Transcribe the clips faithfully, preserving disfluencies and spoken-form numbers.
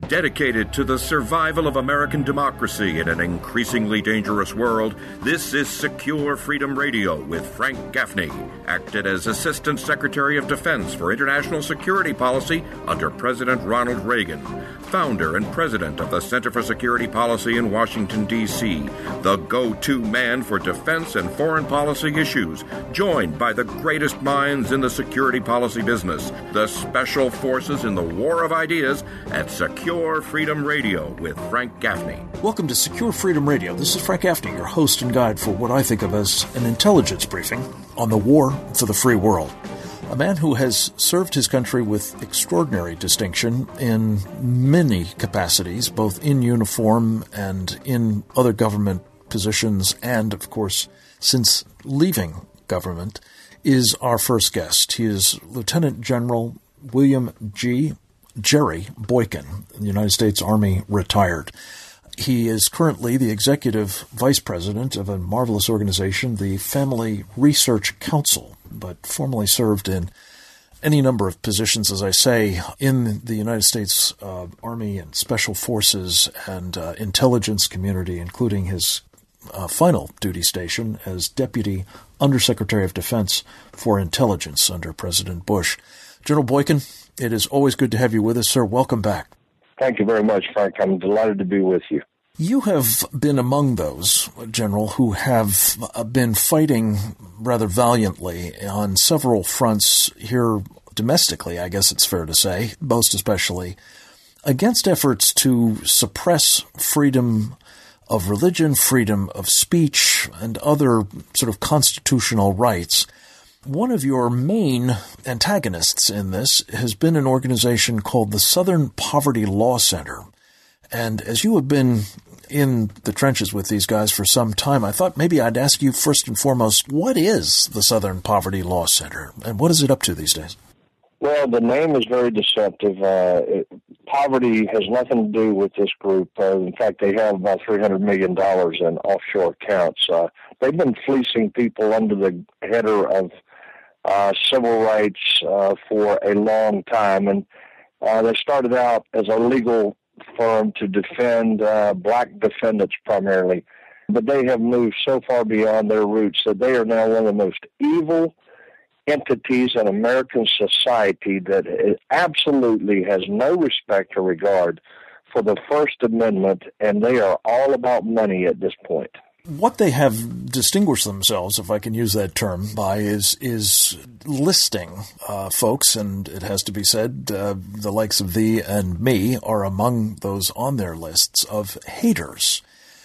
Dedicated to the survival of American democracy in an increasingly dangerous world, this is Secure Freedom Radio with Frank Gaffney, acted as Assistant Secretary of Defense for International Security Policy under President Ronald Reagan, founder and president of the Center for Security Policy in Washington, D C, the go-to man for defense and foreign policy issues, joined by the greatest minds in the security policy business, the special forces in the war of ideas at Secure Freedom Radio with Frank Gaffney. Welcome to Secure Freedom Radio. This is Frank Gaffney, your host and guide for what I think of as an intelligence briefing on the war for the free world. A man who has served his country with extraordinary distinction in many capacities, both in uniform and in other government positions, and, of course, since leaving government, is our first guest. He is Lieutenant General William G. Jerry Boykin, the United States Army retired. He is currently the executive vice president of a marvelous organization, the Family Research Council, but formerly served in any number of positions, as I say, in the United States uh, Army and Special Forces and uh, intelligence community, including his uh, final duty station as Deputy Undersecretary of Defense for Intelligence under President Bush. General Boykin, it is always good to have you with us, sir. Welcome back. Thank you very much, Frank. I'm delighted to be with you. You have been among those, General, who have been fighting rather valiantly on several fronts here domestically, I guess it's fair to say, most especially, against efforts to suppress freedom of religion, freedom of speech, and other sort of constitutional rights. One of your main antagonists in this has been an organization called the Southern Poverty Law Center. And as you have been in the trenches with these guys for some time, I thought maybe I'd ask you first and foremost, what is the Southern Poverty Law Center, and what is it up to these days? Well, the name is very deceptive. Uh, it, poverty has nothing to do with this group. Uh, in fact, they have about three hundred million dollars in offshore accounts. Uh, they've been fleecing people under the header of uh, civil rights uh, for a long time. And uh, they started out as a legal firm to defend uh, black defendants primarily. But they have moved so far beyond their roots that they are now one of the most evil entities in American society that absolutely has no respect or regard for the First Amendment, and they are all about money at this point. What they have distinguished themselves, if I can use that term, by is is listing uh, folks, and it has to be said, uh, the likes of thee and me are among those on their lists of haters.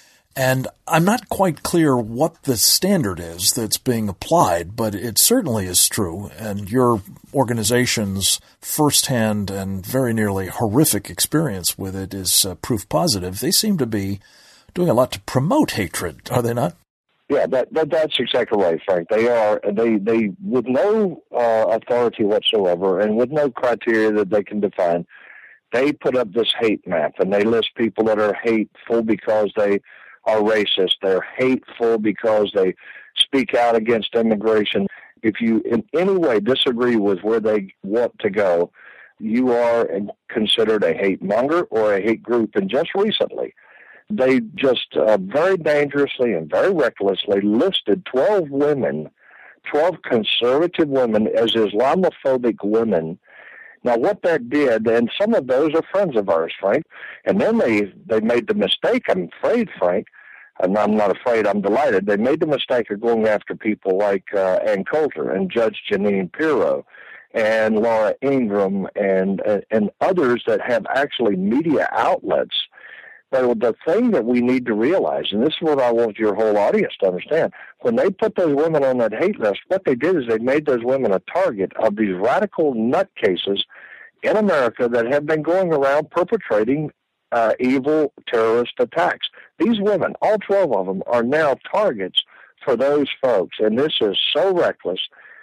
And I'm not quite clear what the standard is that's being applied, but it certainly is true. And your organization's firsthand and very nearly horrific experience with it is uh, proof positive. They seem to be doing a lot to promote hatred, are they not? Yeah, that, that that's exactly right, Frank. They are, they, they with no uh, authority whatsoever and with no criteria that they can define, they put up this hate map, and they list people that are hateful because they are racist. They're hateful because they speak out against immigration. If you in any way disagree with where they want to go, you are considered a hate monger or a hate group. And just recently, they just uh, very dangerously and very recklessly listed twelve women, twelve conservative women as Islamophobic women. Now, what that did, and some of those are friends of ours, Frank, and then they, they made the mistake, I'm afraid, Frank, and I'm not afraid, I'm delighted, they made the mistake of going after people like uh, Ann Coulter and Judge Jeanine Pirro and Laura Ingraham and, uh, and others that have actually media outlets. But the thing that we need to realize, and this is what I want your whole audience to understand, when they put those women on that hate list, what they did is they made those women a target of these radical nutcases in America that have been going around perpetrating uh, evil terrorist attacks. These women, all twelve of them, are now targets for those folks, and this is so reckless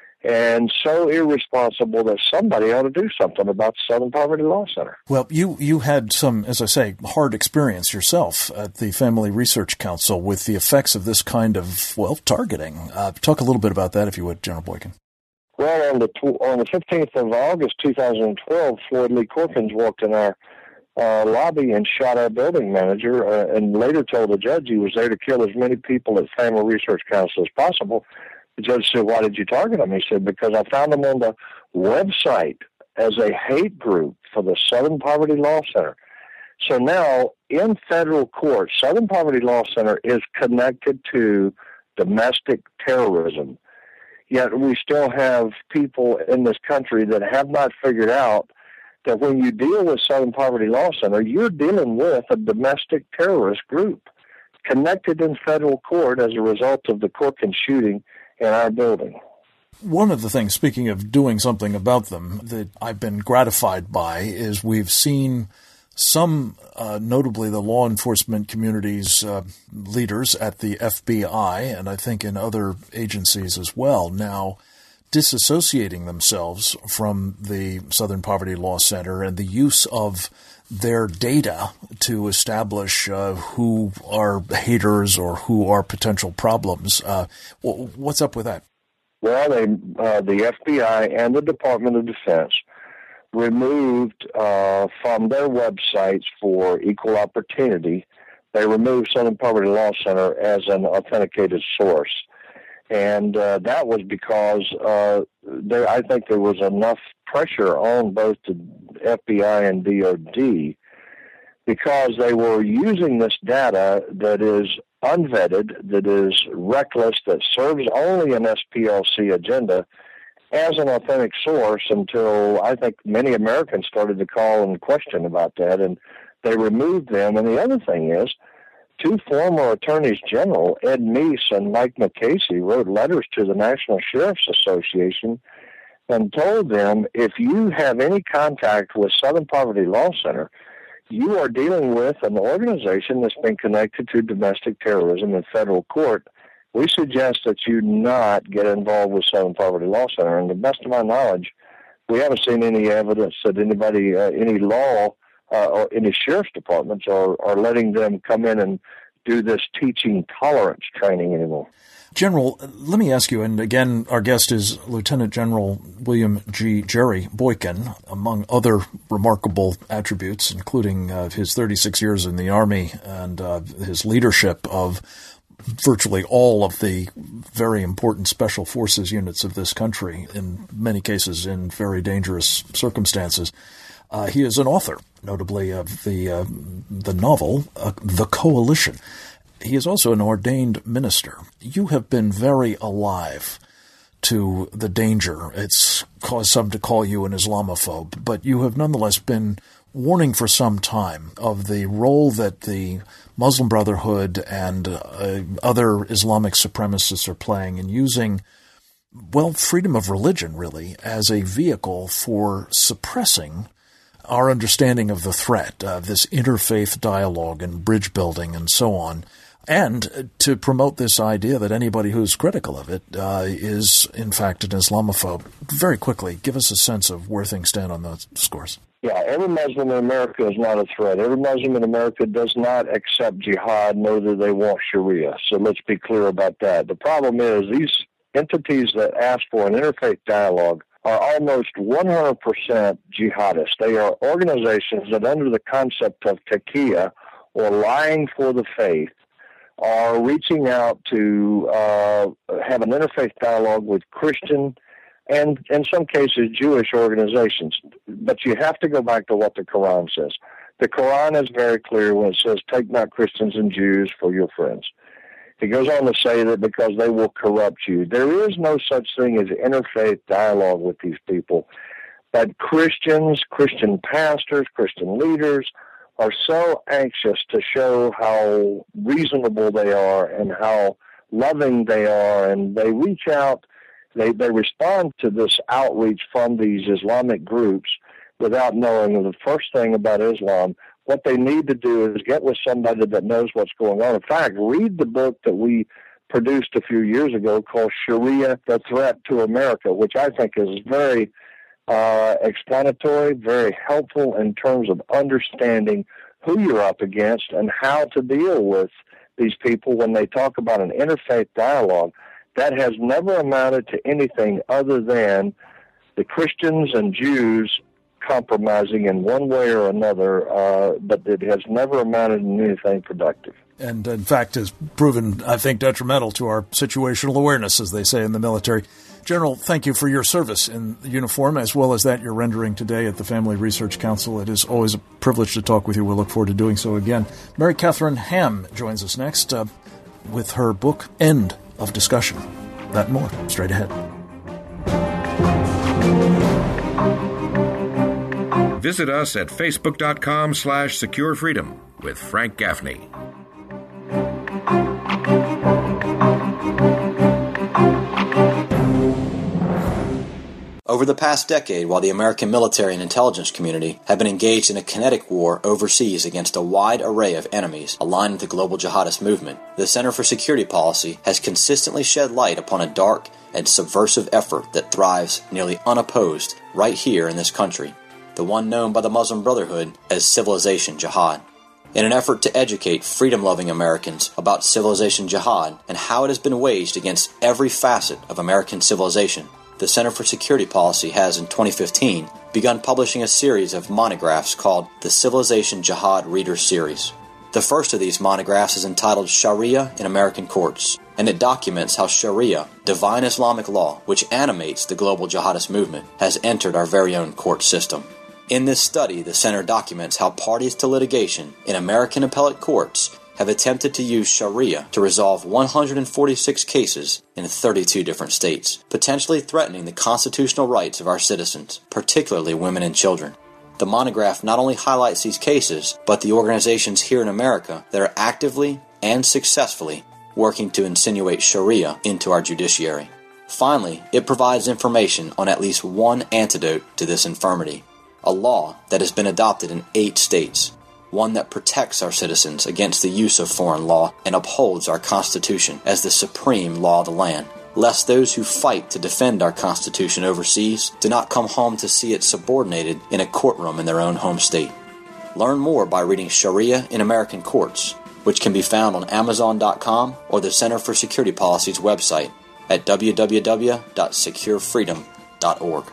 and so irresponsible that somebody ought to do something about the Southern Poverty Law Center. Well, you, you had some, as I say, hard experience yourself at the Family Research Council with the effects of this kind of, well, targeting. Uh, talk a little bit about that, if you would, General Boykin. Well, on the tw- on the fifteenth of August, two thousand twelve, Floyd Lee Corkins walked in our uh, lobby and shot our building manager, uh, and later told the judge he was there to kill as many people at Family Research Council as possible. The judge said, "Why did you target him?" He said, "Because I found him on the website as a hate group for the Southern Poverty Law Center." So now, in federal court, Southern Poverty Law Center is connected to domestic terrorism. Yet we still have people in this country that have not figured out that when you deal with Southern Poverty Law Center, you're dealing with a domestic terrorist group connected in federal court as a result of the Corcoran shooting in our building. One of the things, speaking of doing something about them, that I've been gratified by is we've seen some, uh, notably the law enforcement community's uh, leaders at the F B I, and I think in other agencies as well, now disassociating themselves from the Southern Poverty Law Center and the use of their data to establish uh, who are haters or who are potential problems. Uh, what's up with that? Well, they, uh, the F B I and the Department of Defense removed uh, from their websites for equal opportunity, they removed Southern Poverty Law Center as an authenticated source. And uh, that was because uh, there, I think there was enough pressure on both the F B I and D O D because they were using this data that is unvetted, that is reckless, that serves only an S P L C agenda as an authentic source until I think many Americans started to call and question about that, and they removed them. And the other thing is, two former attorneys general, Ed Meese and Mike McCasey, wrote letters to the National Sheriff's Association and told them, if you have any contact with Southern Poverty Law Center, you are dealing with an organization that's been connected to domestic terrorism in federal court. We suggest that you not get involved with Southern Poverty Law Center. And to the best of my knowledge, we haven't seen any evidence that anybody, uh, any law uh, or any sheriff's departments are, are letting them come in and do this teaching tolerance training anymore. General, let me ask you, and again, our guest is Lieutenant General William G. Jerry Boykin, among other remarkable attributes, including uh, his thirty-six years in the Army and uh, his leadership of virtually all of the very important special forces units of this country, in many cases in very dangerous circumstances. Uh, he is an author, notably of the uh, the novel uh, The Coalition. He is also an ordained minister. You have been very alive to the danger. It's caused some to call you an Islamophobe, but you have nonetheless been warning for some time of the role that the Muslim Brotherhood and uh, other Islamic supremacists are playing in using, well, freedom of religion, really, as a vehicle for suppressing our understanding of the threat, uh, this interfaith dialogue and bridge building and so on, and to promote this idea that anybody who's critical of it uh, is, in fact, an Islamophobe. Very quickly, give us a sense of where things stand on those scores. Yeah, every Muslim in America is not a threat. Every Muslim in America does not accept jihad, nor do they want Sharia. So let's be clear about that. The problem is these entities that ask for an interfaith dialogue are almost one hundred percent jihadists. They are organizations that, under the concept of taqiyya, or lying for the faith, are reaching out to uh, have an interfaith dialogue with Christian and, in some cases, Jewish organizations. But you have to go back to what the Quran says. The Quran is very clear when it says, take not Christians and Jews for your friends. It goes on to say that because they will corrupt you. There is no such thing as interfaith dialogue with these people. But Christians, Christian pastors, Christian leaders are so anxious to show how reasonable they are and how loving they are, and they reach out, they, they respond to this outreach from these Islamic groups without knowing the first thing about Islam. What they need to do is get with somebody that knows what's going on. In fact, read the book that we produced a few years ago called Sharia, The Threat to America, which I think is very uh, explanatory, very helpful in terms of understanding who you're up against and how to deal with these people when they talk about an interfaith dialogue that has never amounted to anything other than the Christians and Jews compromising in one way or another, uh, but it has never amounted to anything productive. And, in fact, has proven, I think, detrimental to our situational awareness, as they say in the military. General, thank you for your service in uniform, as well as that you're rendering today at the Family Research Council. It is always a privilege to talk with you. We'll look forward to doing so again. Mary Catherine Ham joins us next uh, with her book, End of Discussion. That and more, straight ahead. Visit us at facebook.com slash secure freedom with Frank Gaffney. Over the past decade, while the American military and intelligence community have been engaged in a kinetic war overseas against a wide array of enemies aligned with the global jihadist movement, the Center for Security Policy has consistently shed light upon a dark and subversive effort that thrives nearly unopposed right here in this country, the one known by the Muslim Brotherhood as Civilization Jihad. In an effort to educate freedom-loving Americans about Civilization Jihad and how it has been waged against every facet of American civilization, the Center for Security Policy has, in twenty fifteen, begun publishing a series of monographs called the Civilization Jihad Reader Series. The first of these monographs is entitled Sharia in American Courts, and it documents how Sharia, divine Islamic law, which animates the global jihadist movement, has entered our very own court system. In this study, the Center documents how parties to litigation in American appellate courts have attempted to use Sharia to resolve one hundred forty-six cases in thirty-two different states, potentially threatening the constitutional rights of our citizens, particularly women and children. The monograph not only highlights these cases, but the organizations here in America that are actively and successfully working to insinuate Sharia into our judiciary. Finally, it provides information on at least one antidote to this infirmity, a law that has been adopted in eight states, one that protects our citizens against the use of foreign law and upholds our Constitution as the supreme law of the land, lest those who fight to defend our Constitution overseas do not come home to see it subordinated in a courtroom in their own home state. Learn more by reading Sharia in American Courts, which can be found on amazon dot com or the Center for Security Policy's website at w w w dot secure freedom dot org.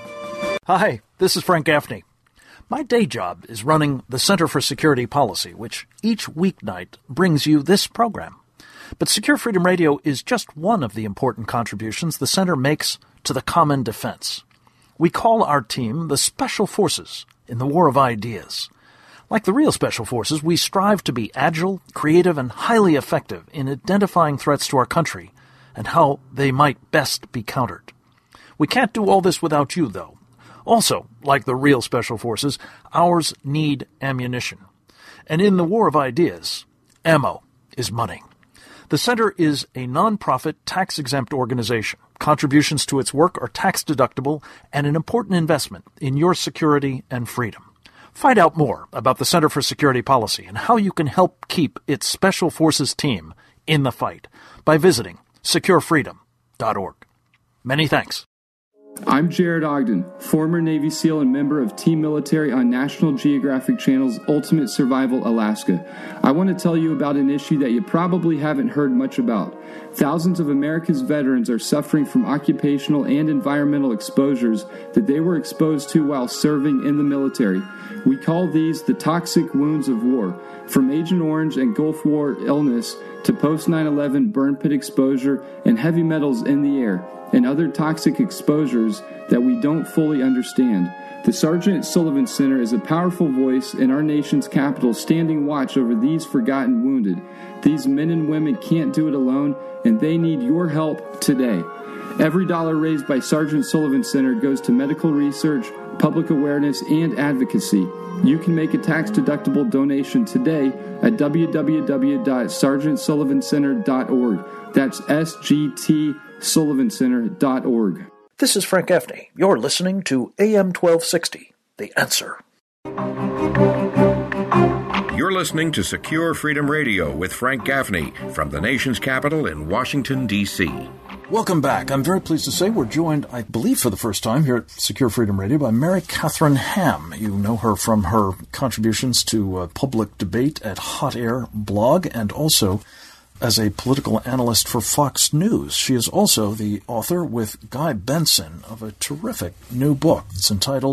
Hi, this is Frank Gaffney. My day job is running the Center for Security Policy, which each weeknight brings you this program. But Secure Freedom Radio is just one of the important contributions the Center makes to the common defense. We call our team the Special Forces in the War of Ideas. Like the real Special Forces, we strive to be agile, creative, and highly effective in identifying threats to our country and how they might best be countered. We can't do all this without you, though. Also, like the real Special Forces, ours need ammunition. And in the War of Ideas, ammo is money. The Center is a non-profit, tax-exempt organization. Contributions to its work are tax-deductible and an important investment in your security and freedom. Find out more about the Center for Security Policy and how you can help keep its Special Forces team in the fight by visiting secure freedom dot org. Many thanks. I'm Jared Ogden, former Navy SEAL and member of Team Military on National Geographic Channel's Ultimate Survival Alaska. I want to tell you about an issue that you probably haven't heard much about. Thousands of America's veterans are suffering from occupational and environmental exposures that they were exposed to while serving in the military. We call these the toxic wounds of war. From Agent Orange and Gulf War illness to post nine eleven burn pit exposure and heavy metals in the air, and other toxic exposures that we don't fully understand. The Sergeant Sullivan Center is a powerful voice in our nation's capital, standing watch over these forgotten wounded. These men and women can't do it alone, and they need your help today. Every dollar raised by Sergeant Sullivan Center goes to medical research, public awareness, and advocacy. You can make a tax-deductible donation today at w w w dot sergeant sullivan center dot org. That's S G T sullivan center dot org. This is Frank Gaffney. You're listening to A M twelve sixty, The Answer. You're listening to Secure Freedom Radio with Frank Gaffney from the nation's capital in Washington, D C Welcome back. I'm very pleased to say we're joined, I believe for the first time here at Secure Freedom Radio, by Mary Catherine Ham. You know her from her contributions to uh, public debate at Hot Air blog and also as a political analyst for Fox News. She is also the author with Guy Benson of a terrific new book. It's entitled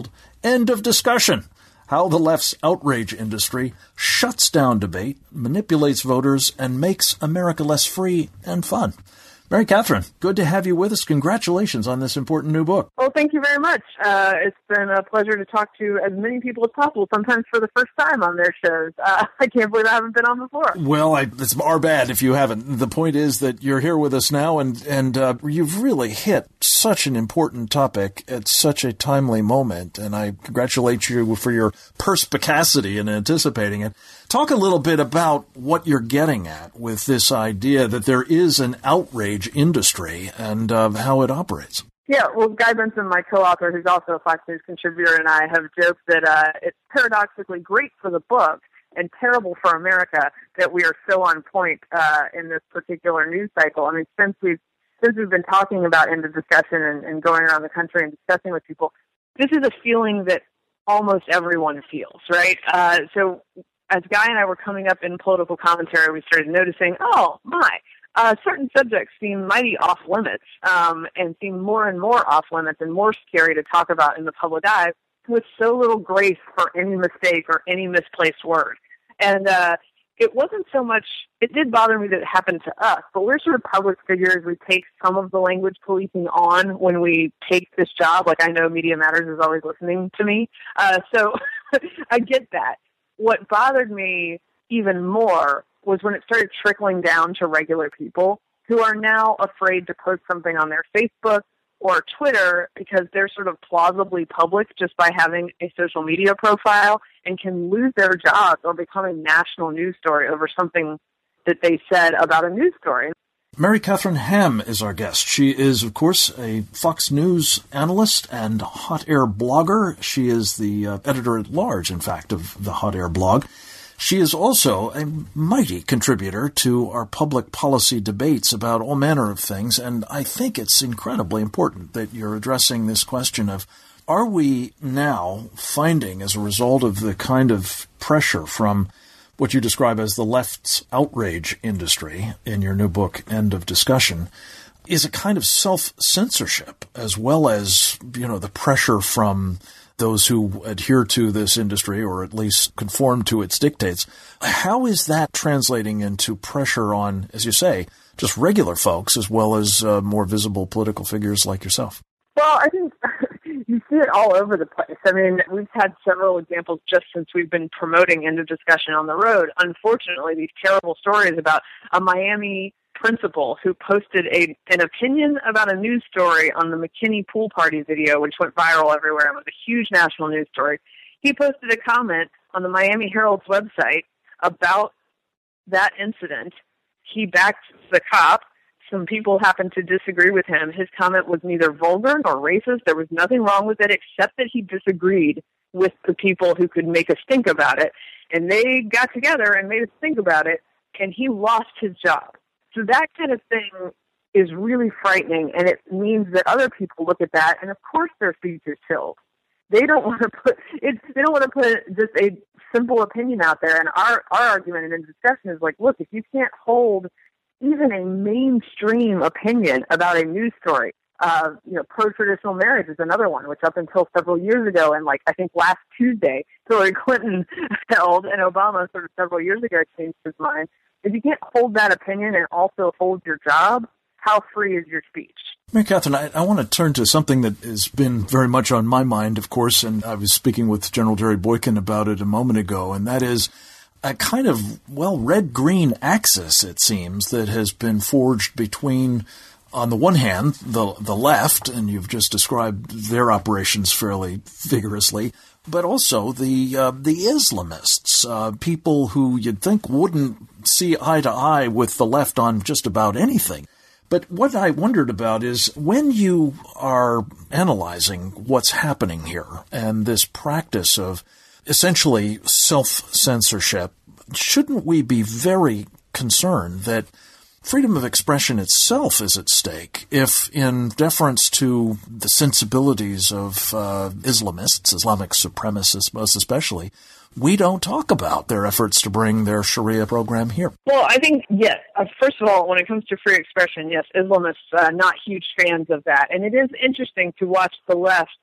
End of discussion. How the left's outrage industry shuts down debate, manipulates voters, and makes America less free and fun. Mary Catherine, good to have you with us. Congratulations on this important new book. Well, thank you very much. Uh, it's been a pleasure to talk to as many people as possible, sometimes for the first time on their shows. Uh, I can't believe I haven't been on before. Well, I, it's our bad if you haven't. The point is that you're here with us now, and, and uh, you've really hit such an important topic at such a timely moment, and I congratulate you for your perspicacity in anticipating it. Talk a little bit about what you're getting at with this idea that there is an outrage industry and uh, how it operates. Yeah, well, Guy Benson, my co-author, who's also a Fox News contributor, and I have joked that uh, it's paradoxically great for the book and terrible for America that we are so on point uh, in this particular news cycle. I mean, since we've since we've been talking about end of discussion and, and going around the country and discussing with people, this is a feeling that almost everyone feels, right? Uh, so as Guy and I were coming up in political commentary, we started noticing, oh, my, uh, certain subjects seem mighty off limits um, and seem more and more off limits and more scary to talk about in the public eye with so little grace for any mistake or any misplaced word. And uh, it wasn't so much, it did bother me that it happened to us, but we're sort of public figures. We take some of the language policing on when we take this job. Like, I know Media Matters is always listening to me. Uh, so I get that. What bothered me even more was when it started trickling down to regular people who are now afraid to post something on their Facebook or Twitter because they're sort of plausibly public just by having a social media profile and can lose their jobs or become a national news story over something that they said about a news story. Mary Catherine Ham is our guest. She is, of course, a Fox News analyst and hot air blogger. She is the uh, editor-at-large, in fact, of the Hot Air blog. She is also a mighty contributor to our public policy debates about all manner of things, and I think it's incredibly important that you're addressing this question of, are we now finding, as a result of the kind of pressure from what you describe as the left's outrage industry in your new book, End of Discussion, is a kind of self-censorship as well as, you know, the pressure from those who adhere to this industry or at least conform to its dictates. How is that translating into pressure on, as you say, just regular folks as well as uh, more visible political figures like yourself? Well, I think you see it all over the place. I mean, we've had several examples just since we've been promoting End of Discussion on the road. Unfortunately, these terrible stories about a Miami principal who posted a an opinion about a news story on the McKinney pool party video, which went viral everywhere and was a huge national news story. He posted a comment on the Miami Herald's website about that incident. He backed the cop. Some people happened to disagree with him. His comment was neither vulgar nor racist. There was nothing wrong with it except that he disagreed with the people who could make us think about it. And they got together and made us think about it, and he lost his job. So that kind of thing is really frightening, and it means that other people look at that, and of course their speech is chilled. They don't want to put it, they don't want to put just a simple opinion out there. And our, our argument in the discussion is like, look, if you can't hold even a mainstream opinion about a news story, uh, you know, pro-traditional marriage is another one, which up until several years ago, and like I think last Tuesday, Hillary Clinton held, and Obama sort of several years ago changed his mind. If you can't hold that opinion and also hold your job, how free is your speech? Mary Catherine, I, I want to turn to something that has been very much on my mind, of course, and I was speaking with General Jerry Boykin about it a moment ago, and that is a kind of, well, red-green axis, it seems, that has been forged between, on the one hand, the the left, and you've just described their operations fairly vigorously, but also the uh, the Islamists, uh, people who you'd think wouldn't see eye to eye with the left on just about anything. But what I wondered about is when you are analyzing what's happening here and this practice of essentially self-censorship, shouldn't we be very concerned that freedom of expression itself is at stake if, in deference to the sensibilities of uh, Islamists, Islamic supremacists most especially, we don't talk about their efforts to bring their Sharia program here? Well, I think, yes. Uh, first of all, when it comes to free expression, yes, Islamists are uh, not huge fans of that. And it is interesting to watch the left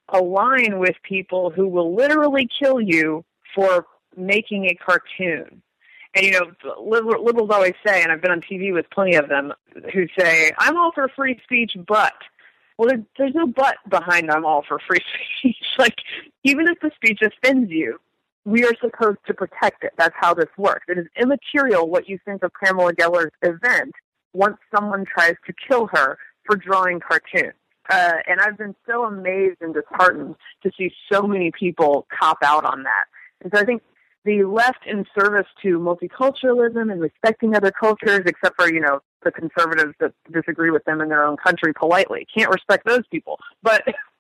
align with people who will literally kill you for making a cartoon. And, you know, liberals always say, and I've been on T V with plenty of them, who say, I'm all for free speech, but. Well, there, there's no but behind I'm all for free speech. Like, even if the speech offends you, we are supposed to protect it. That's how this works. It is immaterial what you think of Pamela Geller's event once someone tries to kill her for drawing cartoons. Uh, and I've been so amazed and disheartened to see so many people cop out on that. And so I think the left, in service to multiculturalism and respecting other cultures, except for, you know, the conservatives that disagree with them in their own country politely, can't respect those people. But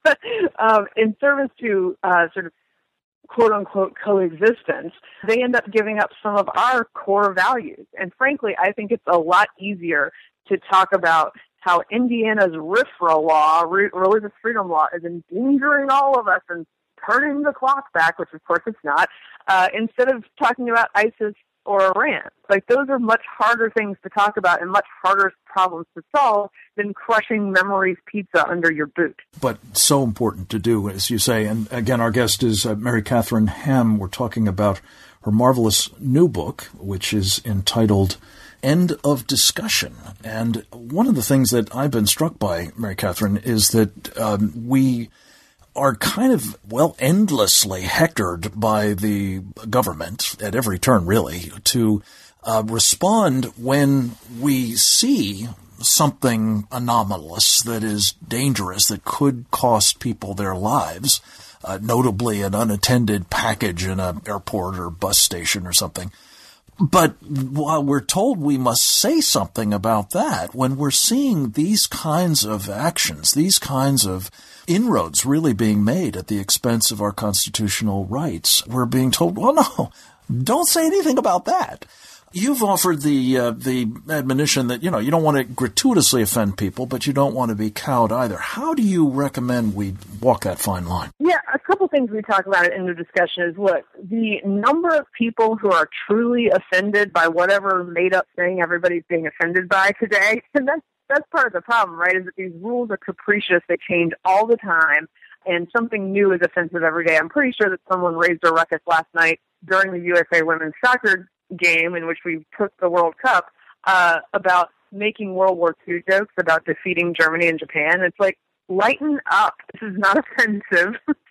um, in service to uh, sort of quote-unquote coexistence, they end up giving up some of our core values. And frankly, I think it's a lot easier to talk about how Indiana's RFRA law, re- religious freedom law, is endangering all of us and turning the clock back, which of course it's not, uh, instead of talking about ISIS or Iran. Like, those are much harder things to talk about and much harder problems to solve than crushing Memory's pizza under your boot. But so important to do, as you say. And again, our guest is uh, Mary Catherine Ham. We're talking about her marvelous new book, which is entitled End of Discussion. And one of the things that I've been struck by, Mary Catherine, is that um, we are kind of, well, endlessly hectored by the government at every turn, really, to uh, respond when we see something anomalous that is dangerous, that could cost people their lives, uh, notably an unattended package in an airport or bus station or something. But while we're told we must say something about that, when we're seeing these kinds of actions, these kinds of inroads really being made at the expense of our constitutional rights, we're being told, well, no, don't say anything about that. You've offered the uh, the admonition that, you know, you don't want to gratuitously offend people, but you don't want to be cowed either. How do you recommend we walk that fine line? Yeah, a couple things we talk about in the discussion is, look, the number of people who are truly offended by whatever made-up thing everybody's being offended by today, and that's, that's part of the problem, right, is that these rules are capricious. They change all the time, and something new is offensive every day. I'm pretty sure that someone raised a ruckus last night during the U S A women's soccer game in which we took the World Cup uh, about making World War Two jokes about defeating Germany and Japan. It's like, lighten up. This is not offensive.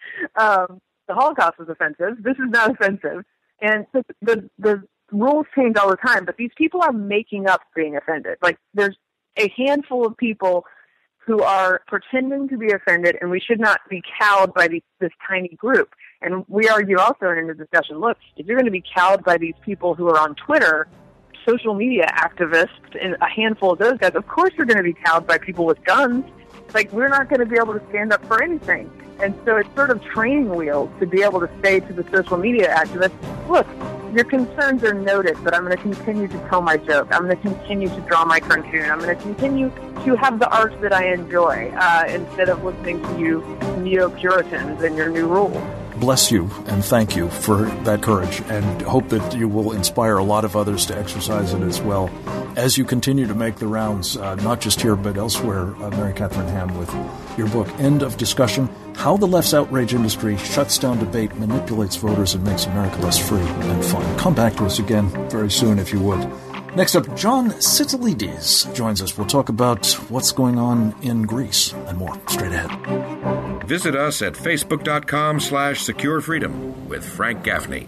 um, the Holocaust was offensive. This is not offensive. And so the, the rules change all the time, but these people are making up being offended. Like, there's a handful of people who are pretending to be offended, and we should not be cowed by these, this tiny group. And we argue also in the discussion, look, if you're going to be cowed by these people who are on Twitter, social media activists, and a handful of those guys, of course you're going to be cowed by people with guns. Like, we're not going to be able to stand up for anything. And so it's sort of training wheels to be able to say to the social media activists, look, your concerns are noted, but I'm going to continue to tell my joke. I'm going to continue to draw my cartoon. I'm going to continue to have the art that I enjoy uh, instead of listening to you neo-Puritans and your new rules. Bless you and thank you for that courage, and hope that you will inspire a lot of others to exercise it as well as you continue to make the rounds, uh, not just here but elsewhere. uh, Mary Catherine Ham with your book, End of Discussion, How the Left's Outrage Industry Shuts Down Debate, Manipulates Voters, and Makes America Less Free and Fun. Come back to us again very soon if you would. Next up, John Tsitsilides joins us. We'll talk about what's going on in Greece and more straight ahead. Visit us at facebook.com slash secure freedom with Frank Gaffney.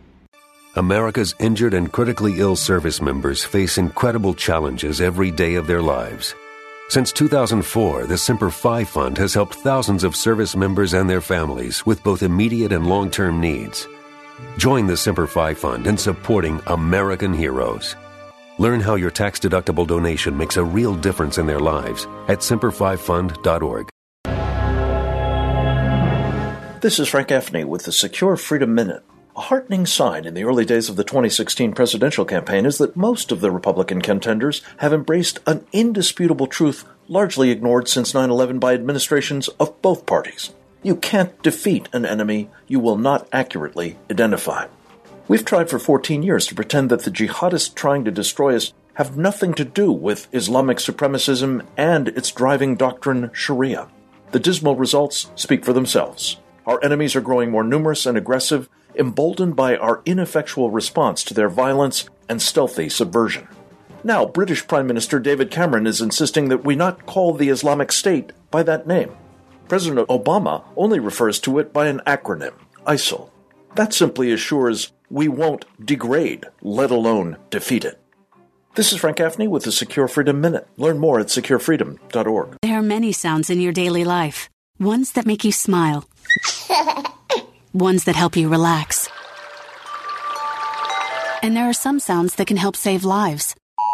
America's injured and critically ill service members face incredible challenges every day of their lives. Since two thousand four, the Semper Fi Fund has helped thousands of service members and their families with both immediate and long-term needs. Join the Semper Fi Fund in supporting American heroes. Learn how your tax-deductible donation makes a real difference in their lives at semper fi fund dot org. This is Frank Gaffney with the Secure Freedom Minute. A heartening sign in the early days of the twenty sixteen presidential campaign is that most of the Republican contenders have embraced an indisputable truth largely ignored since nine eleven by administrations of both parties. You can't defeat an enemy you will not accurately identify. We've tried for fourteen years to pretend that the jihadists trying to destroy us have nothing to do with Islamic supremacism and its driving doctrine, Sharia. The dismal results speak for themselves. Our enemies are growing more numerous and aggressive, emboldened by our ineffectual response to their violence and stealthy subversion. Now, British Prime Minister David Cameron is insisting that we not call the Islamic State by that name. President Obama only refers to it by an acronym, ISIL. That simply assures we won't degrade, let alone defeat it. This is Frank Gaffney with the Secure Freedom Minute. Learn more at secure freedom dot org. There are many sounds in your daily life. Ones that make you smile. Ones that help you relax. And there are some sounds that can help save lives.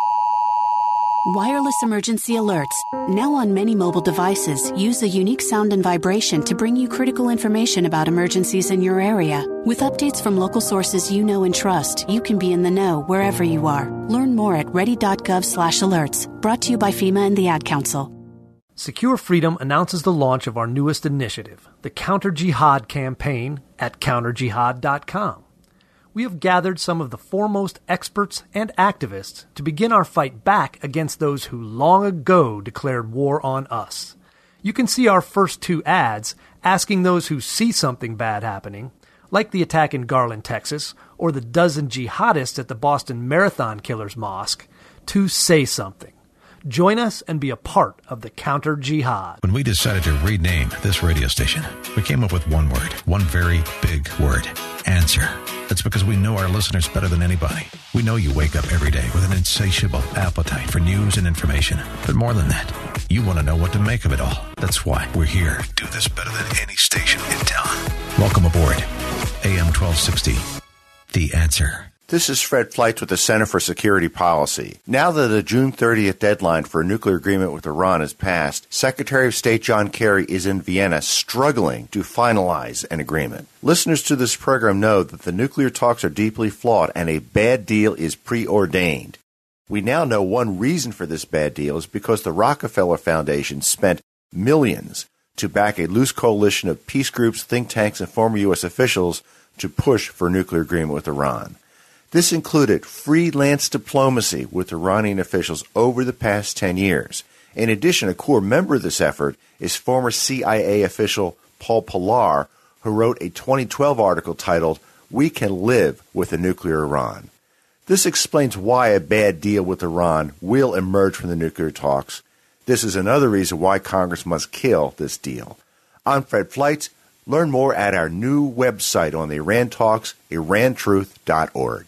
Wireless emergency alerts, now on many mobile devices, use a unique sound and vibration to bring you critical information about emergencies in your area. With updates from local sources you know and trust, you can be in the know wherever you are. Learn more at ready.gov slash alerts. Brought to you by FEMA and the Ad Council. Secure Freedom announces the launch of our newest initiative, the Counter Jihad campaign, at counter jihad dot com. We have gathered some of the foremost experts and activists to begin our fight back against those who long ago declared war on us. You can see our first two ads asking those who see something bad happening, like the attack in Garland, Texas, or the dozen jihadists at the Boston Marathon Killers Mosque, to say something. Join us and be a part of the Counter Jihad. When we decided to rename this radio station, we came up with one word, one very big word, answer. That's because we know our listeners better than anybody. We know you wake up every day with an insatiable appetite for news and information. But more than that, you want to know what to make of it all. That's why we're here to do this better than any station in town. Welcome aboard A M twelve sixty, The Answer. This is Fred Fleitz with the Center for Security Policy. Now that the June thirtieth deadline for a nuclear agreement with Iran has passed, Secretary of State John Kerry is in Vienna struggling to finalize an agreement. Listeners to this program know that the nuclear talks are deeply flawed and a bad deal is preordained. We now know one reason for this bad deal is because the Rockefeller Foundation spent millions to back a loose coalition of peace groups, think tanks, and former U S officials to push for a nuclear agreement with Iran. This included freelance diplomacy with Iranian officials over the past ten years. In addition, a core member of this effort is former C I A official Paul Pillar, who wrote a twenty twelve article titled, "We Can Live with a Nuclear Iran." This explains why a bad deal with Iran will emerge from the nuclear talks. This is another reason why Congress must kill this deal. I'm Fred Fleitz. Learn more at our new website on the Iran Talks, iran truth dot org.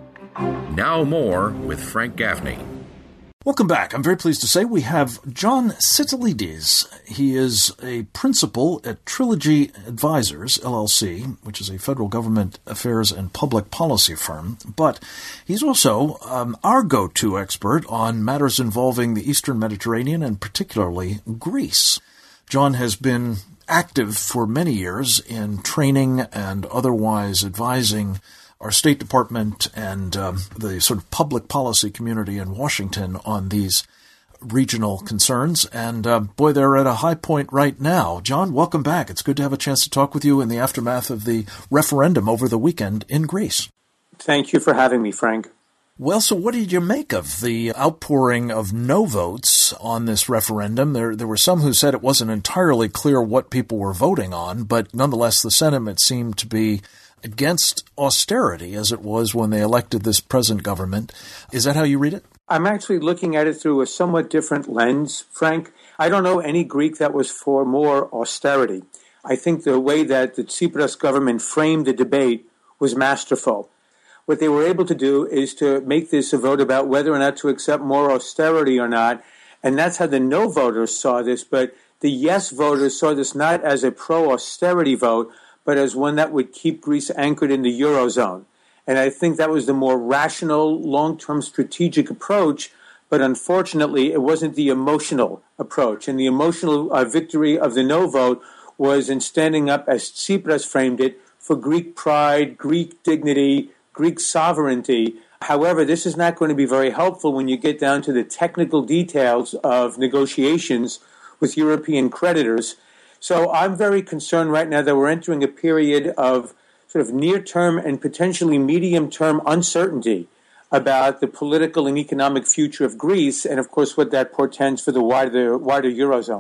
Now more with Frank Gaffney. Welcome back. I'm very pleased to say we have John Sitilides. He is a principal at Trilogy Advisors, L L C, which is a federal government affairs and public policy firm. But he's also um, our go-to expert on matters involving the Eastern Mediterranean and particularly Greece. John has been active for many years in training and otherwise advising our State Department and um, the sort of public policy community in Washington on these regional concerns. And, uh, boy, they're at a high point right now. John, welcome back. It's good to have a chance to talk with you in the aftermath of the referendum over the weekend in Greece. Thank you for having me, Frank. Well, so what did you make of the outpouring of no votes on this referendum? There there were some who said it wasn't entirely clear what people were voting on, but nonetheless the sentiment seemed to be against austerity as it was when they elected this present government. Is that how you read it? I'm actually looking at it through a somewhat different lens, Frank. I don't know any Greek that was for more austerity. I think the way that the Tsipras government framed the debate was masterful. What they were able to do is to make this a vote about whether or not to accept more austerity or not, and that's how the no voters saw this. But the yes voters saw this not as a pro-austerity vote, but as one that would keep Greece anchored in the Eurozone. And I think that was the more rational, long-term strategic approach, but unfortunately it wasn't the emotional approach. And the emotional uh, victory of the no vote was in standing up, as Tsipras framed it, for Greek pride, Greek dignity, Greek sovereignty. However, this is not going to be very helpful when you get down to the technical details of negotiations with European creditors. So I'm very concerned right now that we're entering a period of sort of near-term and potentially medium-term uncertainty about the political and economic future of Greece and, of course, what that portends for the wider, wider Eurozone.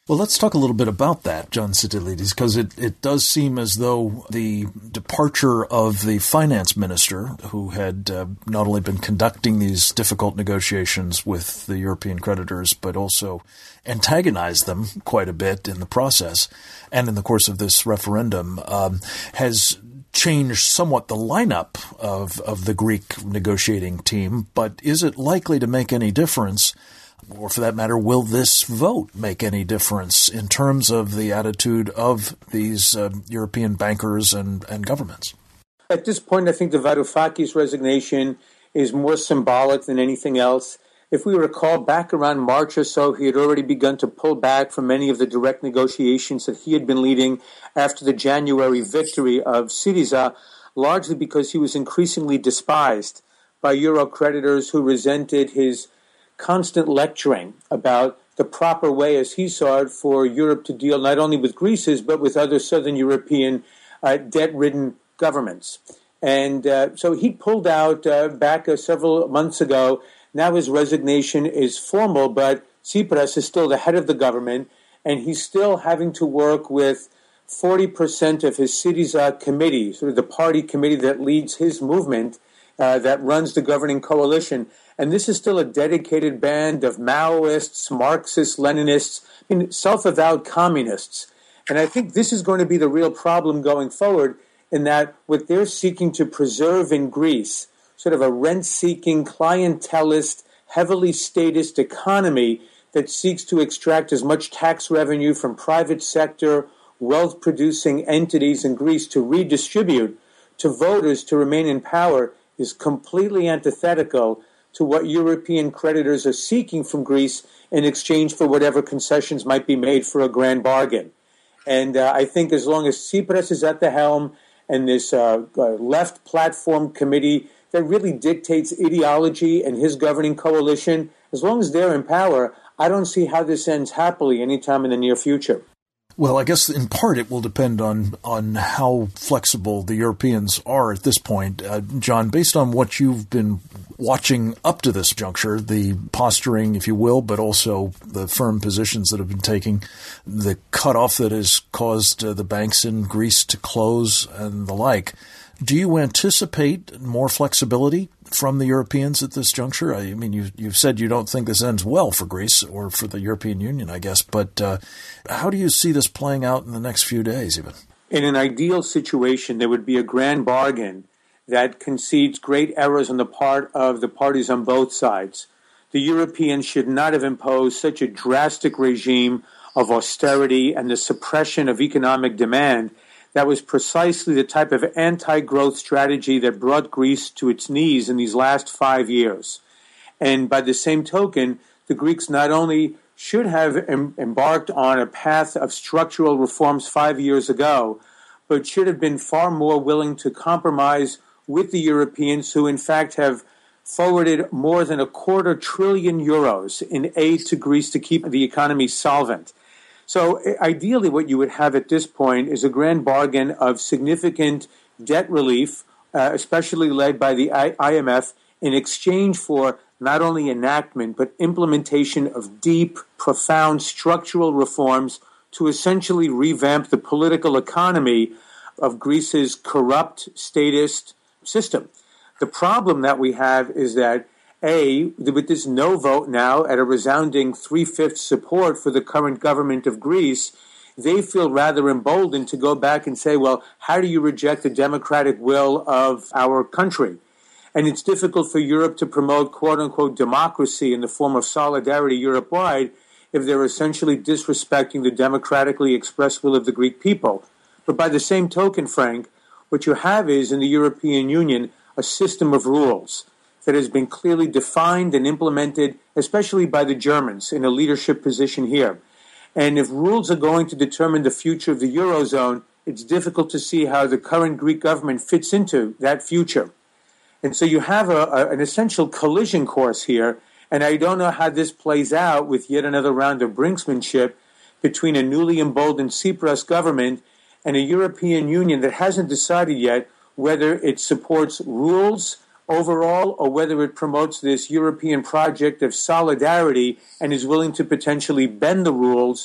Well, let's talk a little bit about that, John Stylites, because it, it does seem as though the departure of the finance minister, who had uh, not only been conducting these difficult negotiations with the European creditors, but also antagonized them quite a bit in the process and in the course of this referendum, um, has changed somewhat the lineup of, of the Greek negotiating team. But is it likely to make any difference? Or for that matter, will this vote make any difference in terms of the attitude of these uh, European bankers and, and governments? At this point, I think the Varoufakis resignation is more symbolic than anything else. If we recall, back around March or so, he had already begun to pull back from many of the direct negotiations that he had been leading after the January victory of Syriza, largely because he was increasingly despised by Euro creditors who resented his constant lecturing about the proper way, as he saw it, for Europe to deal not only with Greece's, but with other Southern European uh, debt-ridden governments. And uh, so he pulled out uh, back uh, several months ago. Now his resignation is formal, but Tsipras is still the head of the government, and he's still having to work with forty percent of his Syriza committee, sort of the party committee that leads his movement, uh, that runs the governing coalition. And this is still a dedicated band of Maoists, Marxists, Leninists, I mean, self-avowed communists. And I think this is going to be the real problem going forward, in that what they're seeking to preserve in Greece, sort of a rent-seeking, clientelist, heavily statist economy that seeks to extract as much tax revenue from private sector, wealth-producing entities in Greece to redistribute to voters to remain in power, is completely antithetical to what European creditors are seeking from Greece in exchange for whatever concessions might be made for a grand bargain. And uh, I think as long as Tsipras is at the helm and this uh, uh, left platform committee that really dictates ideology and his governing coalition, as long as they're in power, I don't see how this ends happily anytime in the near future. Well, I guess in part it will depend on on how flexible the Europeans are at this point. Uh, John, based on what you've been watching up to this juncture, the posturing, if you will, but also the firm positions that have been taking, the cutoff that has caused uh, the banks in Greece to close and the like, do you anticipate more flexibility from the Europeans at this juncture? I mean, you, you've said you don't think this ends well for Greece or for the European Union, I guess, but uh, how do you see this playing out in the next few days even? In an ideal situation, there would be a grand bargain that concedes great errors on the part of the parties on both sides. The Europeans should not have imposed such a drastic regime of austerity and the suppression of economic demand. That was precisely the type of anti-growth strategy that brought Greece to its knees in these last five years. And by the same token, the Greeks not only should have em- embarked on a path of structural reforms five years ago, but should have been far more willing to compromise with the Europeans, who in fact have forwarded more than a quarter trillion euros in aid to Greece to keep the economy solvent. So ideally what you would have at this point is a grand bargain of significant debt relief, uh, especially led by the I M F, in exchange for not only enactment, but implementation of deep, profound structural reforms to essentially revamp the political economy of Greece's corrupt statist system. The problem that we have is that, A, with this no vote now at a resounding three-fifths support for the current government of Greece, they feel rather emboldened to go back and say, well, how do you reject the democratic will of our country? And it's difficult for Europe to promote quote-unquote democracy in the form of solidarity Europe-wide if they're essentially disrespecting the democratically expressed will of the Greek people. But by the same token, Frank, what you have is in the European Union a system of rules that has been clearly defined and implemented, especially by the Germans in a leadership position here. And if rules are going to determine the future of the Eurozone, it's difficult to see how the current Greek government fits into that future. And so you have a, a, an essential collision course here, and I don't know how this plays out with yet another round of brinksmanship between a newly emboldened Tsipras government and a European Union that hasn't decided yet whether it supports rules overall or whether it promotes this European project of solidarity and is willing to potentially bend the rules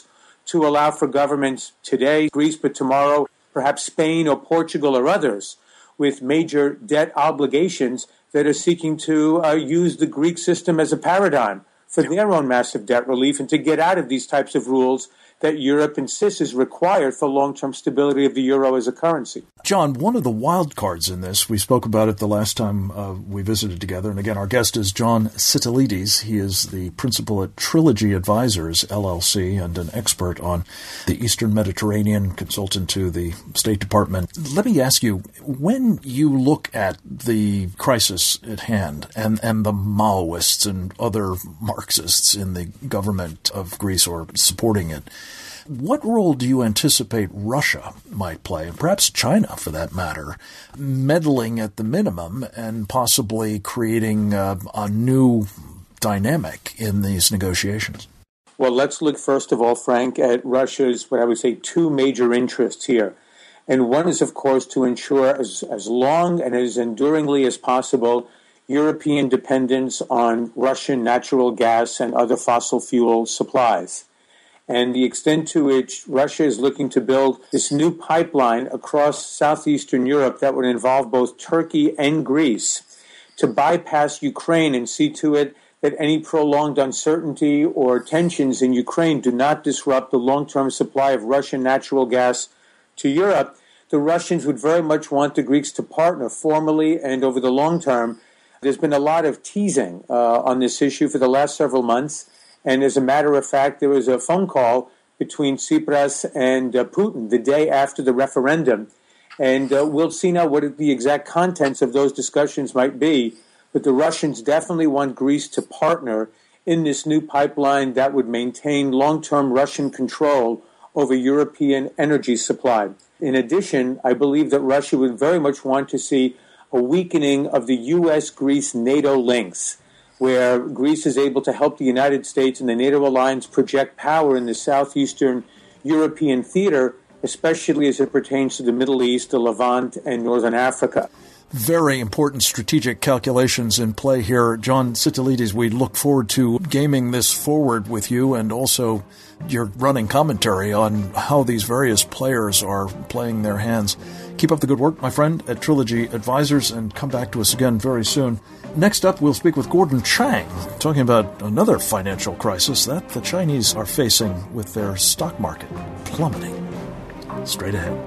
to allow for governments today, Greece, but tomorrow, perhaps Spain or Portugal or others, with major debt obligations that are seeking to uh, use the Greek system as a paradigm for their own massive debt relief and to get out of these types of rules that Europe insists is required for long-term stability of the euro as a currency. John, one of the wild cards in this, we spoke about it the last time uh, we visited together, and again, our guest is John Sitilides. He is the principal at Trilogy Advisors, L L C, and an expert on the Eastern Mediterranean, consultant to the State Department. Let me ask you, when you look at the crisis at hand and, and the Maoists and other Marxists in the government of Greece or supporting it, what role do you anticipate Russia might play, and perhaps China for that matter, meddling at the minimum and possibly creating uh, a new dynamic in these negotiations? Well, let's look first of all, Frank, at Russia's, what I would say, two major interests here. And one is, of course, to ensure as, as long and as enduringly as possible European dependence on Russian natural gas and other fossil fuel supplies. And the extent to which Russia is looking to build this new pipeline across southeastern Europe that would involve both Turkey and Greece to bypass Ukraine and see to it that any prolonged uncertainty or tensions in Ukraine do not disrupt the long-term supply of Russian natural gas to Europe. The Russians would very much want the Greeks to partner formally and over the long term. There's been a lot of teasing uh, on this issue for the last several months. And as a matter of fact, there was a phone call between Tsipras and uh, Putin the day after the referendum. And uh, we'll see now what the exact contents of those discussions might be. But the Russians definitely want Greece to partner in this new pipeline that would maintain long-term Russian control over European energy supply. In addition, I believe that Russia would very much want to see a weakening of the U S Greece NATO links, where Greece is able to help the United States and the NATO alliance project power in the southeastern European theater, especially as it pertains to the Middle East, the Levant, and Northern Africa. Very important strategic calculations in play here. John Sitilides, we look forward to gaming this forward with you and also your running commentary on how these various players are playing their hands. Keep up the good work, my friend, at Trilogy Advisors, and come back to us again very soon. Next up, we'll speak with Gordon Chang, talking about another financial crisis that the Chinese are facing with their stock market plummeting. Straight ahead.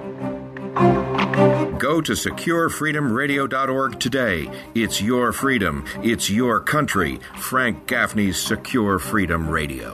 Go to secure freedom radio dot org today. It's your freedom. It's your country. Frank Gaffney's Secure Freedom Radio.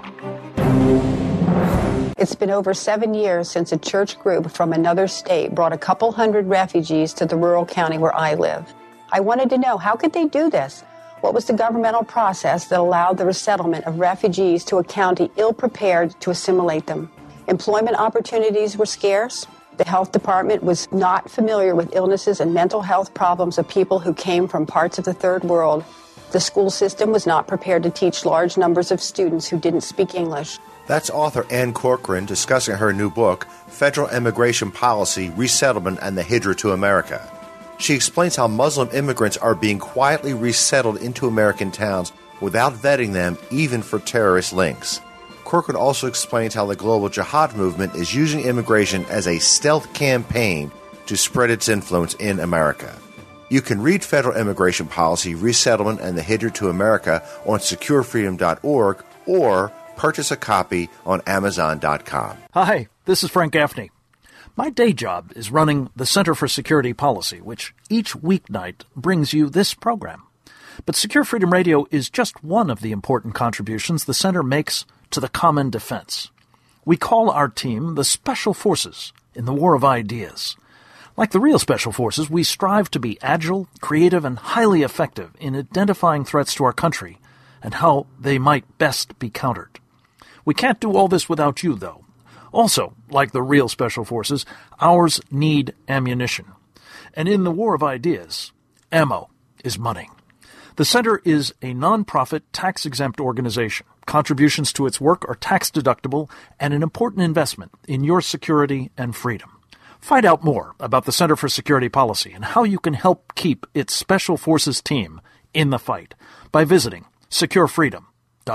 It's been over seven years since a church group from another state brought a couple hundred refugees to the rural county where I live. I wanted to know, how could they do this? What was the governmental process that allowed the resettlement of refugees to a county ill-prepared to assimilate them? Employment opportunities were scarce. The health department was not familiar with illnesses and mental health problems of people who came from parts of the third world. The school system was not prepared to teach large numbers of students who didn't speak English. That's author Ann Corcoran discussing her new book, Federal Immigration Policy, Resettlement, and the Hijra to America. She explains how Muslim immigrants are being quietly resettled into American towns without vetting them, even for terrorist links. Corcoran also explains how the global jihad movement is using immigration as a stealth campaign to spread its influence in America. You can read Federal Immigration Policy, Resettlement, and the Hijra to America on secure freedom dot org or purchase a copy on amazon dot com. Hi, this is Frank Gaffney. My day job is running the Center for Security Policy, which each weeknight brings you this program. But Secure Freedom Radio is just one of the important contributions the Center makes to the common defense. We call our team the Special Forces in the War of Ideas. Like the real Special Forces, we strive to be agile, creative, and highly effective in identifying threats to our country and how they might best be countered. We can't do all this without you, though. Also, like the real Special Forces, ours need ammunition. And in the War of Ideas, ammo is money. The Center is a non-profit, tax-exempt organization. Contributions to its work are tax-deductible and an important investment in your security and freedom. Find out more about the Center for Security Policy and how you can help keep its Special Forces team in the fight by visiting secure freedom dot org.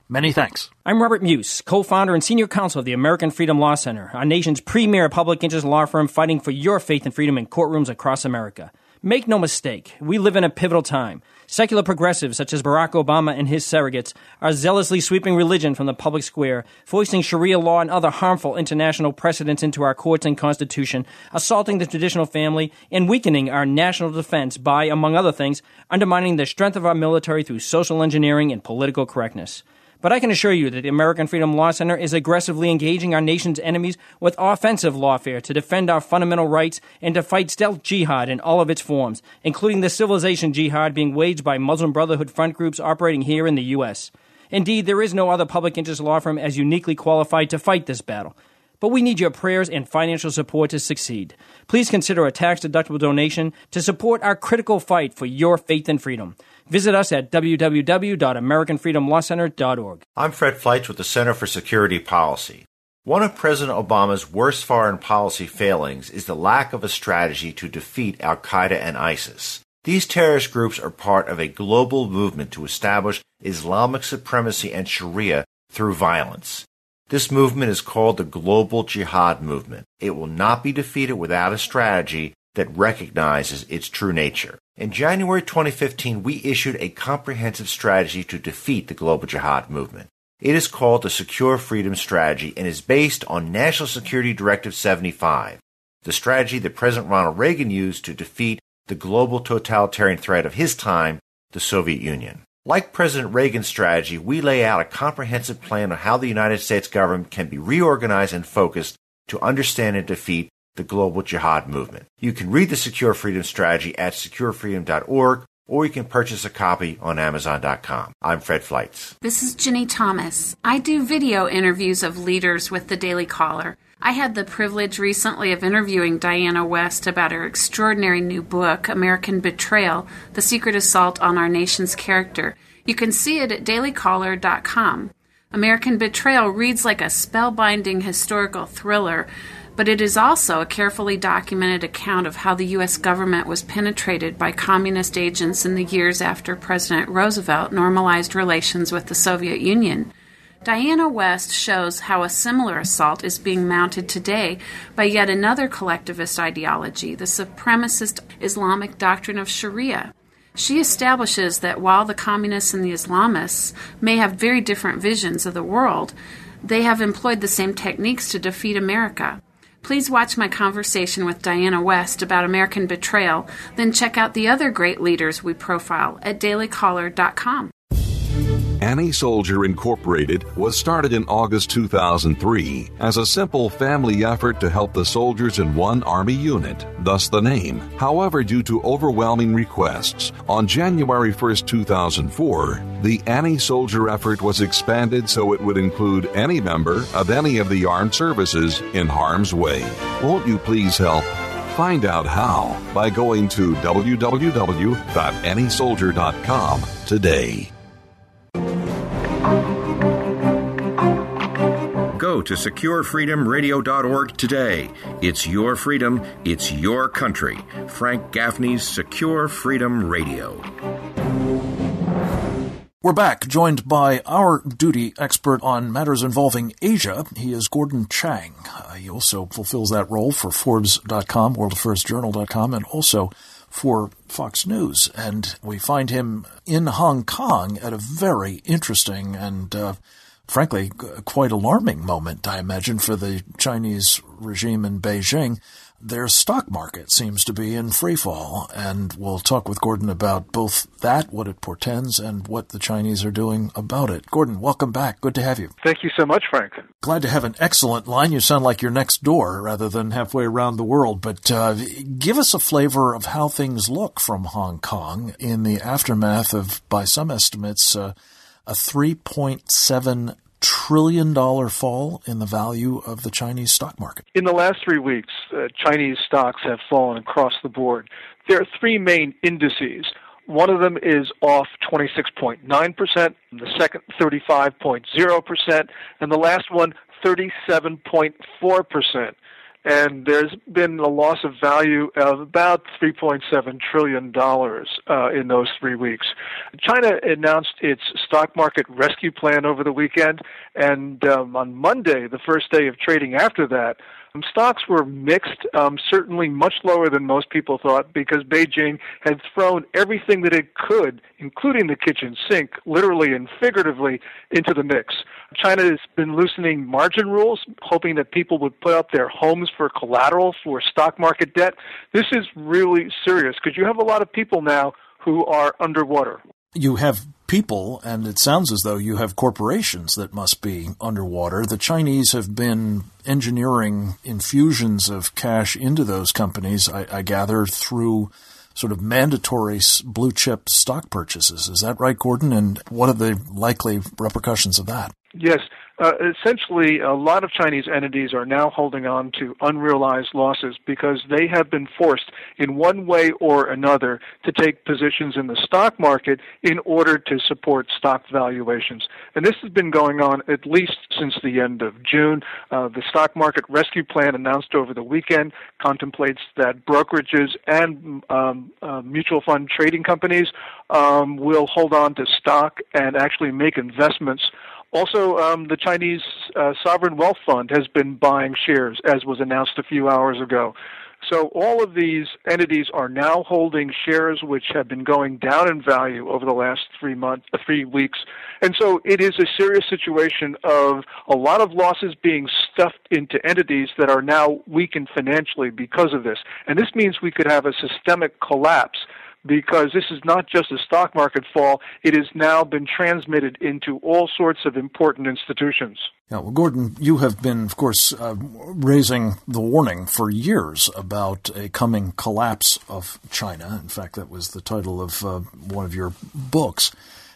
Many thanks. I'm Robert Muse, co-founder and senior counsel of the American Freedom Law Center, our nation's premier public interest law firm fighting for your faith and freedom in courtrooms across America. Make no mistake, we live in a pivotal time. Secular progressives such as Barack Obama and his surrogates are zealously sweeping religion from the public square, foisting Sharia law and other harmful international precedents into our courts and constitution, assaulting the traditional family, and weakening our national defense by, among other things, undermining the strength of our military through social engineering and political correctness. But I can assure you that the American Freedom Law Center is aggressively engaging our nation's enemies with offensive lawfare to defend our fundamental rights and to fight stealth jihad in all of its forms, including the civilization jihad being waged by Muslim Brotherhood front groups operating here in the U S. Indeed, there is no other public interest law firm as uniquely qualified to fight this battle. But we need your prayers and financial support to succeed. Please consider a tax-deductible donation to support our critical fight for your faith and freedom. Visit us at w w w dot american freedom law center dot org. I'm Fred Fleitz with the Center for Security Policy. One of President Obama's worst foreign policy failings is the lack of a strategy to defeat al-Qaeda and ISIS. These terrorist groups are part of a global movement to establish Islamic supremacy and Sharia through violence. This movement is called the Global Jihad Movement. It will not be defeated without a strategy that recognizes its true nature. In January twenty fifteen, we issued a comprehensive strategy to defeat the Global Jihad Movement. It is called the Secure Freedom Strategy and is based on National Security Directive seventy-five, the strategy that President Ronald Reagan used to defeat the global totalitarian threat of his time, the Soviet Union. Like President Reagan's strategy, we lay out a comprehensive plan on how the United States government can be reorganized and focused to understand and defeat the global jihad movement. You can read the Secure Freedom Strategy at secure freedom dot org, or you can purchase a copy on amazon dot com. I'm Fred Fleitz. This is Ginny Thomas. I do video interviews of leaders with the Daily Caller. I had the privilege recently of interviewing Diana West about her extraordinary new book, American Betrayal, The Secret Assault on Our Nation's Character. You can see it at daily caller dot com. American Betrayal reads like a spellbinding historical thriller, but it is also a carefully documented account of how the U S government was penetrated by communist agents in the years after President Roosevelt normalized relations with the Soviet Union. Diana West shows how a similar assault is being mounted today by yet another collectivist ideology, the supremacist Islamic doctrine of Sharia. She establishes that while the communists and the Islamists may have very different visions of the world, they have employed the same techniques to defeat America. Please watch my conversation with Diana West about American Betrayal, then check out the other great leaders we profile at daily caller dot com. Annie Soldier Incorporated was started in August two thousand three as a simple family effort to help the soldiers in one Army unit, thus the name. However, due to overwhelming requests, on January first, two thousand four, the Annie Soldier effort was expanded so it would include any member of any of the armed services in harm's way. Won't you please help? Find out how by going to w w w dot annie soldier dot com today. Go to secure freedom radio dot org today. It's your freedom, it's your country. Frank Gaffney's Secure Freedom Radio. We're back, joined by our duty expert on matters involving Asia. He is Gordon Chang. Uh, he also fulfills that role for Forbes dot com, world affairs journal dot com, and also for Fox News. And we find him in Hong Kong at a very interesting and uh, frankly, quite alarming moment, I imagine, for the Chinese regime in Beijing. Their stock market seems to be in free fall, and we'll talk with Gordon about both that, what it portends, and what the Chinese are doing about it. Gordon, welcome back. Good to have you. Thank you so much, Frank. Glad to have an excellent line. You sound like you're next door rather than halfway around the world, but uh, give us a flavor of how things look from Hong Kong in the aftermath of, by some estimates, uh, a three point seven trillion dollars fall in the value of the Chinese stock market. In the last three weeks, uh, Chinese stocks have fallen across the board. There are three main indices. One of them is off twenty-six point nine percent, the second thirty-five point zero percent, and the last one thirty-seven point four percent. and there's been a loss of value of about three point seven trillion dollars uh, in those three weeks. China announced its stock market rescue plan over the weekend, and um, on Monday, the first day of trading after that, Um, stocks were mixed, um, certainly much lower than most people thought, because Beijing had thrown everything that it could, including the kitchen sink, literally and figuratively, into the mix. China has been loosening margin rules, hoping that people would put up their homes for collateral for stock market debt. This is really serious, because you have a lot of people now who are underwater. You have people, and it sounds as though you have corporations that must be underwater. The Chinese have been engineering infusions of cash into those companies, I, I gather, through sort of mandatory blue chip stock purchases. Is that right, Gordon? And what are the likely repercussions of that? Yes. Uh, essentially, a lot of Chinese entities are now holding on to unrealized losses because they have been forced in one way or another to take positions in the stock market in order to support stock valuations. And this has been going on at least since the end of June. Uh, the stock market rescue plan announced over the weekend contemplates that brokerages and um, uh, mutual fund trading companies um, will hold on to stock and actually make investments. Also, um, the Chinese uh, Sovereign Wealth Fund has been buying shares, as was announced a few hours ago. So all of these entities are now holding shares which have been going down in value over the last three months, uh, three weeks. And so it is a serious situation of a lot of losses being stuffed into entities that are now weakened financially because of this. And this means we could have a systemic collapse, because this is not just a stock market fall, it has now been transmitted into all sorts of important institutions. Yeah, well, Gordon, you have been, of course, uh, raising the warning for years about a coming collapse of China. In fact, that was the title of uh, one of your books.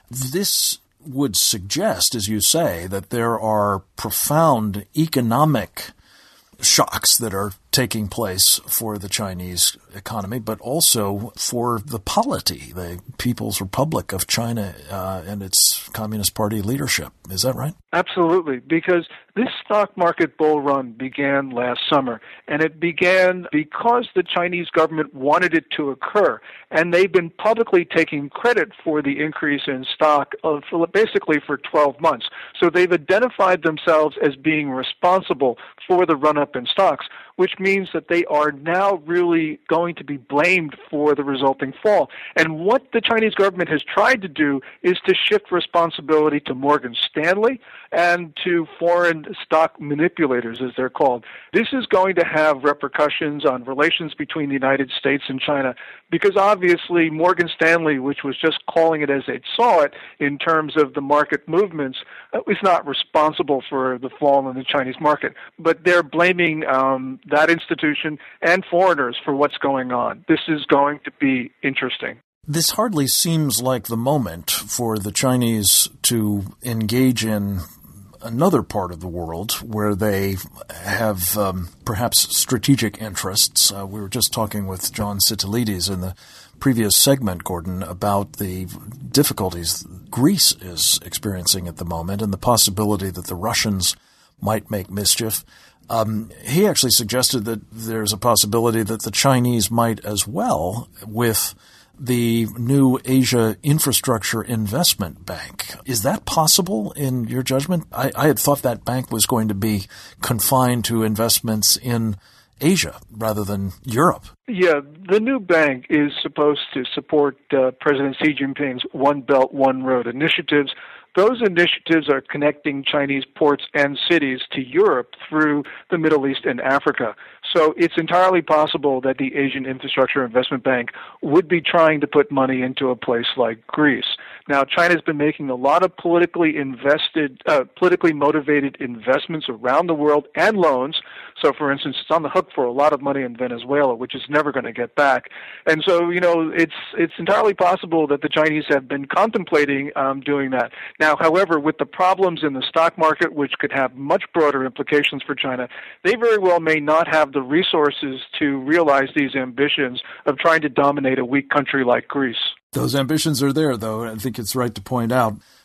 This would suggest, as you say, that there are profound economic shocks that are taking place for the Chinese economy, but also for the polity, the People's Republic of China uh, and its Communist Party leadership. Is that right? Absolutely, because this stock market bull run began last summer, and it began because the Chinese government wanted it to occur, and they've been publicly taking credit for the increase in stock of basically for twelve months. So they've identified themselves as being responsible for the run-up in stocks, which means that they are now really going to be blamed for the resulting fall. And what the Chinese government has tried to do is to shift responsibility to Morgan Stanley and to foreign stock manipulators, as they're called. This is going to have repercussions on relations between the United States and China, because obviously Morgan Stanley, which was just calling it as it saw it in terms of the market movements, is not responsible for the fall in the Chinese market. But they're blaming um, that institution and foreigners for what's going on. This is going to be interesting. This hardly seems like the moment for the Chinese to engage in another part of the world where they have um, perhaps strategic interests. Uh, we were just talking with John Sitilides in the previous segment, Gordon, about the difficulties Greece is experiencing at the moment and the possibility that the Russians might make mischief. Um, he actually suggested that there's a possibility that the Chinese might as well with the new Asia Infrastructure Investment Bank. Is that possible in your judgment? I, I had thought that bank was going to be confined to investments in Asia rather than Europe. Yeah, the new bank is supposed to support uh, President Xi Jinping's One Belt, One Road initiatives. Those initiatives are connecting Chinese ports and cities to Europe through the Middle East and Africa. So it's entirely possible that the Asian Infrastructure Investment Bank would be trying to put money into a place like Greece. Now, China's been making a lot of politically invested, uh, politically motivated investments around the world and loans. So, for instance, it's on the hook for a lot of money in Venezuela, which is never going to get back. And so, you know, it's it's entirely possible that the Chinese have been contemplating um, doing that. Now, however, with the problems in the stock market, which could have much broader implications for China, they very well may not have the resources to realize these ambitions of trying to dominate a weak country like Greece. Those ambitions are there, though. I think it's right to point out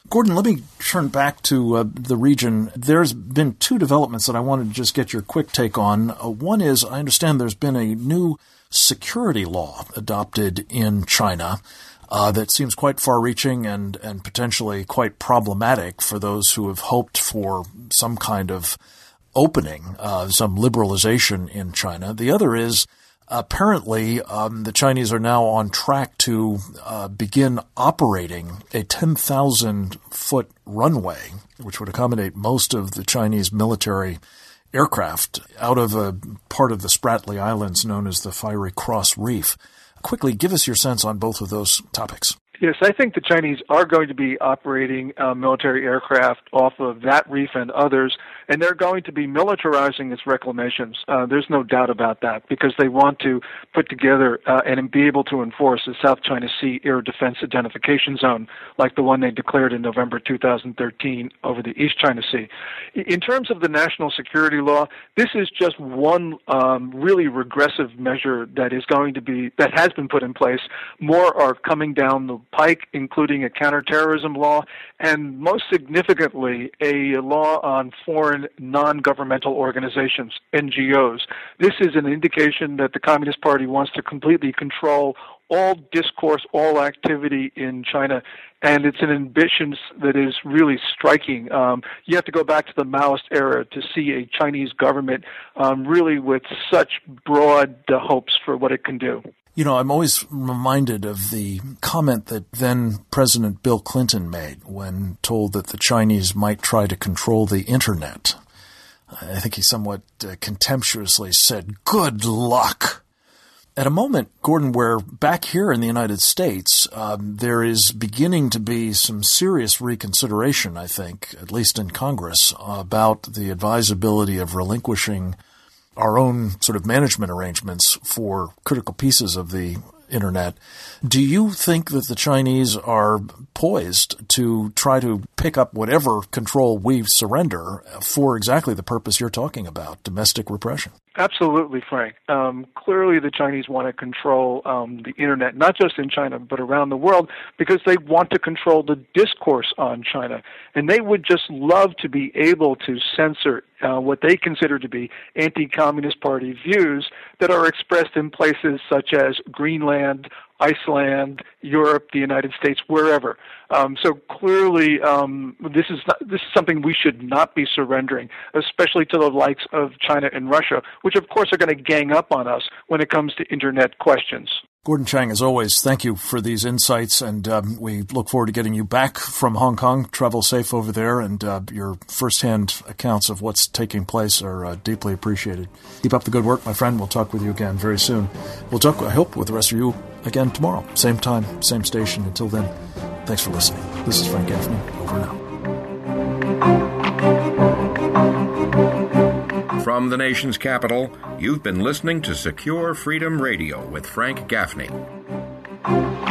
Gordon, let me turn back to uh, the region. There's been two developments that I wanted to just get your quick take on. Uh, one is, I understand there's been a new security law adopted in China uh, that seems quite far-reaching and, and potentially quite problematic for those who have hoped for some kind of opening, uh, some liberalization in China. The other is, apparently, um, the Chinese are now on track to uh, begin operating a ten thousand foot runway, which would accommodate most of the Chinese military aircraft out of a part of the Spratly Islands known as the Fiery Cross Reef. Quickly, give us your sense on both of those topics. Yes, I think the Chinese are going to be operating uh, military aircraft off of that reef and others, and they're going to be militarizing its reclamations. Uh, there's no doubt about that, because they want to put together uh, and be able to enforce the South China Sea Air Defense Identification Zone, like the one they declared in November two thousand thirteen over the East China Sea. In terms of the national security law, this is just one um, really regressive measure that is going to be, that has been put in place. More are coming down the pike, including a counterterrorism law, and most significantly, a law on foreign non-governmental organizations, N G Os. This is an indication that the Communist Party wants to completely control all discourse, all activity in China, and it's an ambition that is really striking. Um, you have to go back to the Maoist era to see a Chinese government um, really with such broad uh, hopes for what it can do. You know, I'm always reminded of the comment that then President Bill Clinton made when told that the Chinese might try to control the Internet. I think he somewhat uh, contemptuously said, "Good luck." At a moment, Gordon, where back here in the United States, um, there is beginning to be some serious reconsideration, I think, at least in Congress, about the advisability of relinquishing our own sort of management arrangements for critical pieces of the Internet. Do you think that the Chinese are poised to try to pick up whatever control we surrender for exactly the purpose you're talking about, domestic repression? Absolutely, Frank. Um, clearly the Chinese want to control um, the Internet, not just in China, but around the world, because they want to control the discourse on China. And they would just love to be able to censor uh, what they consider to be anti-Communist Party views that are expressed in places such as Greenland, Iceland, Europe, the United States, wherever. Um, so clearly, um, this is not, this is something we should not be surrendering, especially to the likes of China and Russia, which of course are going to gang up on us when it comes to Internet questions. Gordon Chang, as always, thank you for these insights, and um, we look forward to getting you back from Hong Kong. Travel safe over there, and uh, your firsthand accounts of what's taking place are uh, deeply appreciated. Keep up the good work, my friend. We'll talk with you again very soon. We'll talk, I hope, with the rest of you again tomorrow. Same time, same station. Until then, thanks for listening. This is Frank Gaffney. Over now. From the nation's capital, you've been listening to Secure Freedom Radio with Frank Gaffney.